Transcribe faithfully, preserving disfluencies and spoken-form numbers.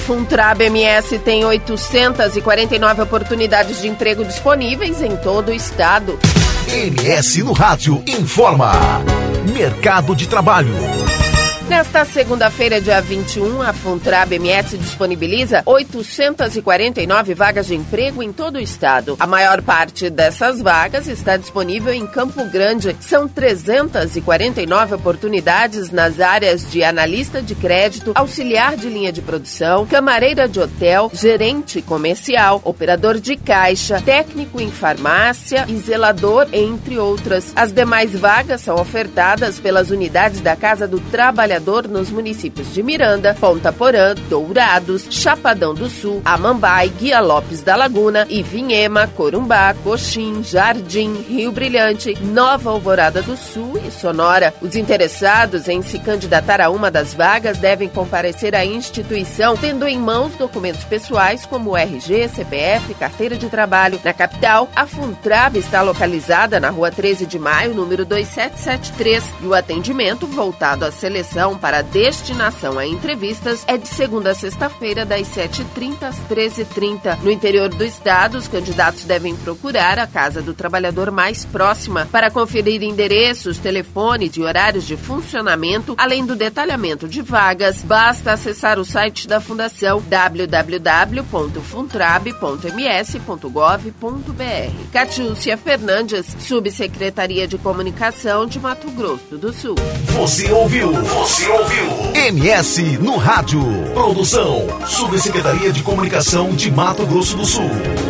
Funtrab M S tem oitocentas e quarenta e nove oportunidades de emprego disponíveis em todo o estado. M S no Rádio informa. Mercado de trabalho. Nesta segunda-feira, dia vinte e um, a Funtrab M S disponibiliza oitocentas e quarenta e nove vagas de emprego em todo o estado. A maior parte dessas vagas está disponível em Campo Grande. São trezentas e quarenta e nove oportunidades nas áreas de analista de crédito, auxiliar de linha de produção, camareira de hotel, gerente comercial, operador de caixa, técnico em farmácia e zelador, entre outras. As demais vagas são ofertadas pelas unidades da Casa do Trabalhador nos municípios de Miranda, Ponta Porã, Dourados, Chapadão do Sul, Amambai, Guia Lopes da Laguna, Ivinhema, Corumbá, Coxim, Jardim, Rio Brilhante, Nova Alvorada do Sul e Sonora. Os interessados em se candidatar a uma das vagas devem comparecer à instituição tendo em mãos documentos pessoais como R G, C P F, carteira de trabalho. Na capital, a Funtrab está localizada na rua treze de maio, número dois sete sete três, e o atendimento voltado à seleção para destinação a entrevistas é de segunda a sexta-feira, das sete e trinta às treze e trinta. No interior do estado, os candidatos devem procurar a Casa do Trabalhador mais próxima para conferir endereços, telefones e horários de funcionamento, além do detalhamento de vagas. Basta acessar o site da Fundação w w w ponto funtrab ponto m s ponto gov ponto b r. Catiúcia Fernandes, Subsecretaria de Comunicação de Mato Grosso do Sul. Você ouviu? Você ouviu? M S no Rádio. Produção, Subsecretaria de Comunicação de Mato Grosso do Sul.